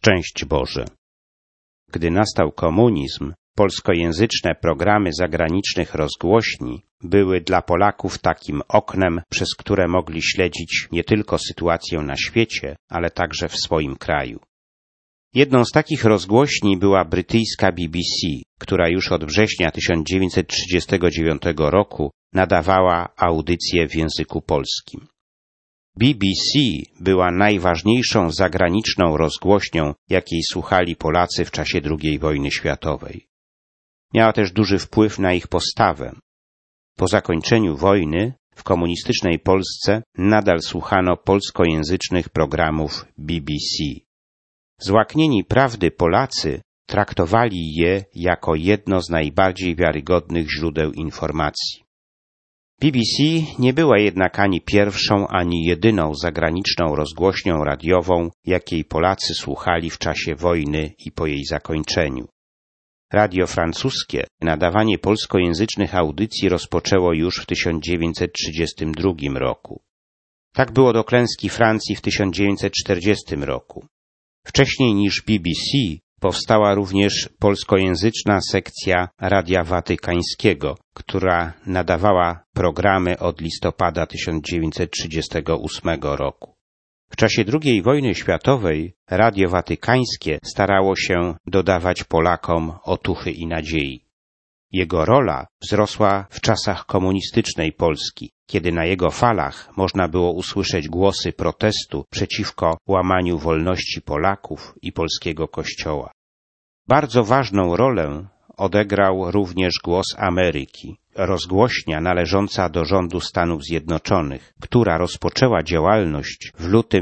Szczęść Boże. Gdy nastał komunizm, polskojęzyczne programy zagranicznych rozgłośni były dla Polaków takim oknem, przez które mogli śledzić nie tylko sytuację na świecie, ale także w swoim kraju. Jedną z takich rozgłośni była brytyjska BBC, która już od września 1939 roku nadawała audycje w języku polskim. BBC była najważniejszą zagraniczną rozgłośnią, jakiej słuchali Polacy w czasie II wojny światowej. Miała też duży wpływ na ich postawę. Po zakończeniu wojny w komunistycznej Polsce nadal słuchano polskojęzycznych programów BBC. Złaknieni prawdy Polacy traktowali je jako jedno z najbardziej wiarygodnych źródeł informacji. BBC nie była jednak ani pierwszą, ani jedyną zagraniczną rozgłośnią radiową, jakiej Polacy słuchali w czasie wojny i po jej zakończeniu. Radio francuskie nadawanie polskojęzycznych audycji rozpoczęło już w 1932 roku. Tak było do klęski Francji w 1940 roku. Wcześniej niż BBC powstała również polskojęzyczna sekcja Radia Watykańskiego, która nadawała programy od listopada 1938 roku. W czasie II wojny światowej Radio Watykańskie starało się dodawać Polakom otuchy i nadziei. Jego rola wzrosła w czasach komunistycznej Polski, kiedy na jego falach można było usłyszeć głosy protestu przeciwko łamaniu wolności Polaków i polskiego Kościoła. Bardzo ważną rolę odegrał również Głos Ameryki, rozgłośnia należąca do rządu Stanów Zjednoczonych, która rozpoczęła działalność w lutym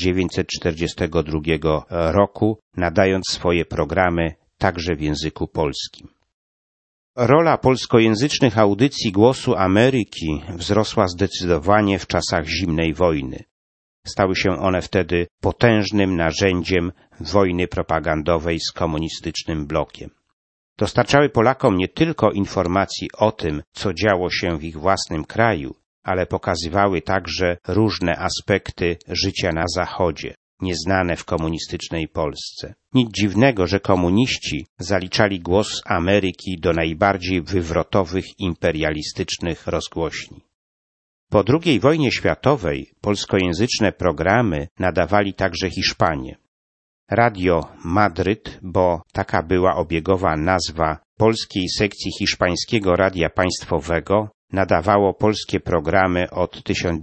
1942 roku, nadając swoje programy także w języku polskim. Rola polskojęzycznych audycji Głosu Ameryki wzrosła zdecydowanie w czasach zimnej wojny. Stały się one wtedy potężnym narzędziem wojny propagandowej z komunistycznym blokiem. Dostarczały Polakom nie tylko informacji o tym, co działo się w ich własnym kraju, ale pokazywały także różne aspekty życia na Zachodzie, nieznane w komunistycznej Polsce. Nic dziwnego, że komuniści zaliczali Głos Ameryki do najbardziej wywrotowych imperialistycznych rozgłośni. Po II wojnie światowej polskojęzyczne programy nadawali także Hiszpanie. Radio Madryt, bo taka była obiegowa nazwa polskiej sekcji hiszpańskiego radia państwowego, nadawało polskie programy od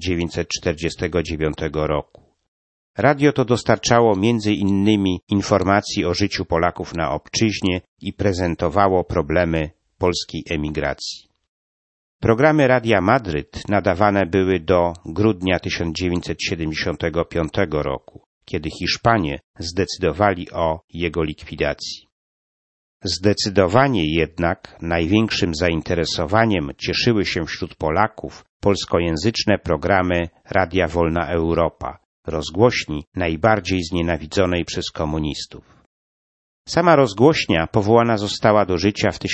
1949 roku. Radio to dostarczało między innymi informacji o życiu Polaków na obczyźnie i prezentowało problemy polskiej emigracji. Programy Radia Madryt nadawane były do grudnia 1975 roku, kiedy Hiszpanie zdecydowali o jego likwidacji. Zdecydowanie jednak największym zainteresowaniem cieszyły się wśród Polaków polskojęzyczne programy Radia Wolna Europa, rozgłośni najbardziej znienawidzonej przez komunistów. Sama rozgłośnia powołana została do życia w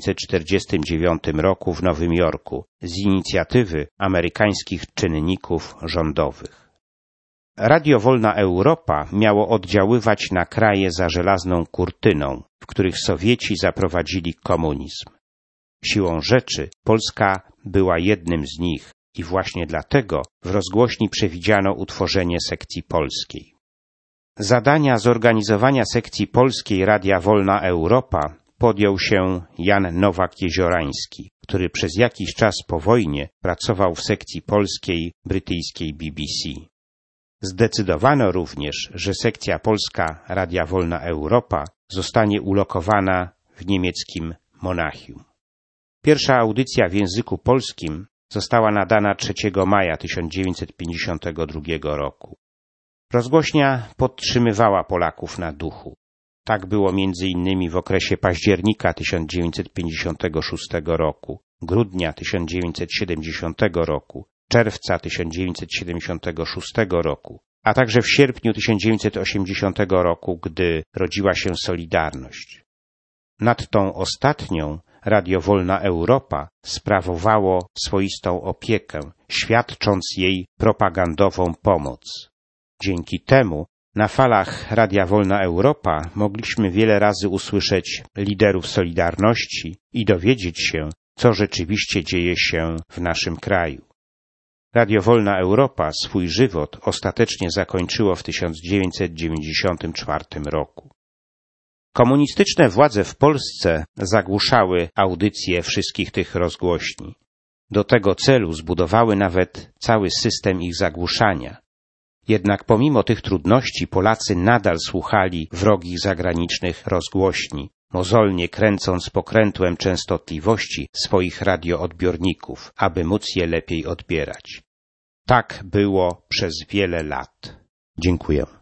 1949 roku w Nowym Jorku z inicjatywy amerykańskich czynników rządowych. Radio Wolna Europa miało oddziaływać na kraje za żelazną kurtyną, w których Sowieci zaprowadzili komunizm. Siłą rzeczy Polska była jednym z nich i właśnie dlatego w rozgłośni przewidziano utworzenie sekcji polskiej. Zadania zorganizowania sekcji polskiej Radia Wolna Europa podjął się Jan Nowak-Jeziorański, który przez jakiś czas po wojnie pracował w sekcji polskiej brytyjskiej BBC. Zdecydowano również, że sekcja polska Radia Wolna Europa zostanie ulokowana w niemieckim Monachium. Pierwsza audycja w języku polskim została nadana 3 maja 1952 roku. Rozgłośnia podtrzymywała Polaków na duchu. Tak było między innymi w okresie października 1956 roku, grudnia 1970 roku, czerwca 1976 roku, a także w sierpniu 1980 roku, gdy rodziła się Solidarność. Nad tą ostatnią Radio Wolna Europa sprawowało swoistą opiekę, świadcząc jej propagandową pomoc. Dzięki temu Na falach Radia Wolna Europa mogliśmy wiele razy usłyszeć liderów Solidarności i dowiedzieć się, co rzeczywiście dzieje się w naszym kraju. Radio Wolna Europa swój żywot ostatecznie zakończyło w 1994 roku. Komunistyczne władze w Polsce zagłuszały audycje wszystkich tych rozgłośni. Do tego celu zbudowały nawet cały system ich zagłuszania. Jednak pomimo tych trudności Polacy nadal słuchali wrogich zagranicznych rozgłośni, mozolnie kręcąc pokrętłem częstotliwości swoich radioodbiorników, aby móc je lepiej odbierać. Tak było przez wiele lat. Dziękuję.